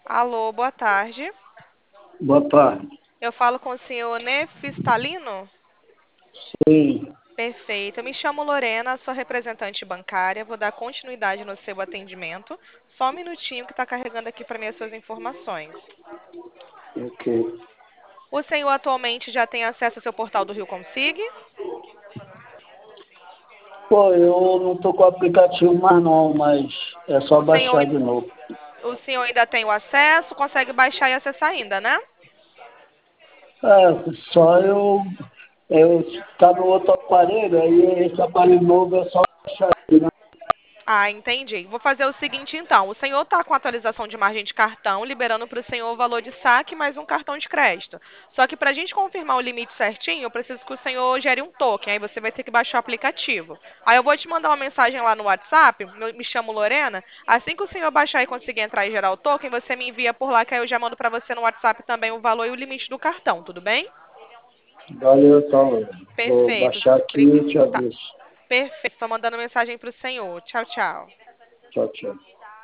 Alô, boa tarde. Boa tarde. Eu falo com o senhor Nefistalino? Sim, Perfeito. Eu me chamo Lorena, sou representante bancária. Vou dar continuidade no seu atendimento. Só um minutinho que está carregando aqui para mim as suas informações. ok. O senhor atualmente já tem acesso ao seu portal do Rio Consig? Pô, eu não tô com o aplicativo mais não, mas é só O senhor, baixar de novo. o senhor ainda tem o acesso, consegue baixar e acessar ainda, né? Só eu tá no outro aparelho, aí esse aparelho novo é só baixar aqui, né? Ah, entendi. Vou fazer o seguinte então. O senhor está com atualização de margem de cartão, liberando para o senhor o valor de saque mais um cartão de crédito. Só que para a gente confirmar o limite certinho, eu preciso que o senhor gere um token. Aí você vai ter que baixar o aplicativo. Aí eu vou te mandar uma mensagem lá no WhatsApp. Me chamo Lorena. Assim que o senhor baixar e conseguir entrar e gerar o token, você me envia por lá, que aí eu já mando para você no WhatsApp também o valor e o limite do cartão, tudo bem? Valeu, então. Vou Perfeito. baixar aqui e te Tá. aviso. Perfeito. Estou mandando mensagem para o senhor. Tchau, tchau. Tchau, tchau.